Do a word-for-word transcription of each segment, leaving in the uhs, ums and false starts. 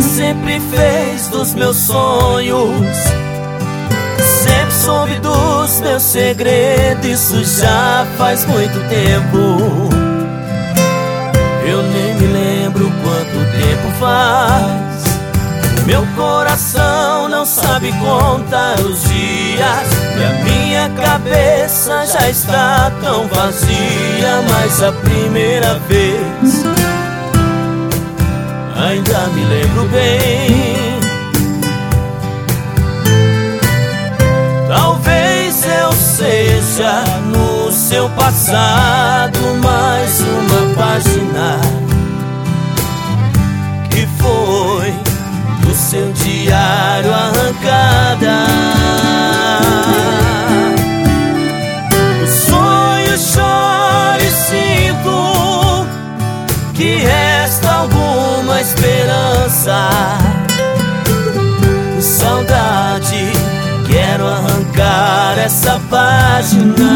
sempre fez dos meus sonhos, sempre soube dos meus segredos. Isso já faz muito tempo, eu nem me lembro quanto tempo faz. Meu coração não sabe contar os dias e a minha cabeça já está tão vazia. Mas a primeira vez ainda me lembro bem. Talvez eu seja no seu passado mais uma página que foi do seu diário arrancada. O sonho choro e sinto que resta alguma esperança. Saudade, quero arrancar essa página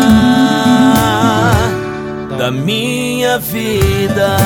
da minha vida.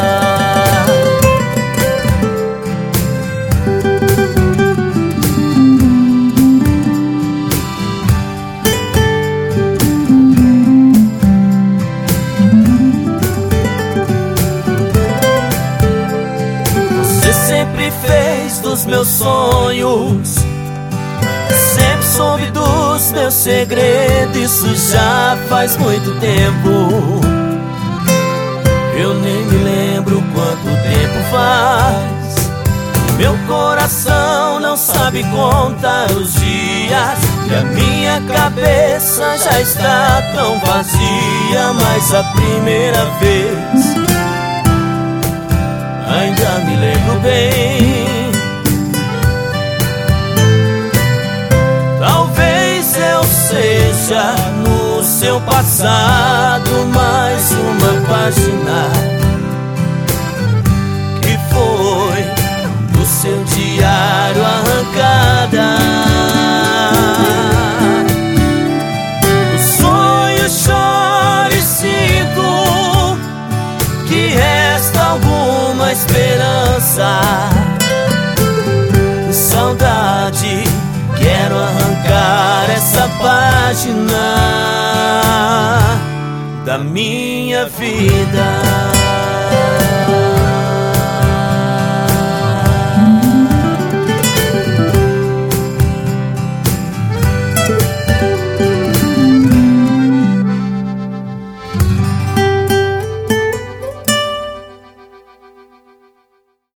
Sempre fez dos meus sonhos, sempre soube dos meus segredos. Isso já faz muito tempo, eu nem me lembro quanto tempo faz. Meu coração não sabe contar os dias e a minha cabeça já está tão vazia. Mas a primeira vez ainda me lembro bem. Talvez eu seja no seu passado mais uma página que foi do seu diário arrancada. O sonho choro e sinto que resta alguma esperança. Saudade, quero arrancar essa página da minha vida.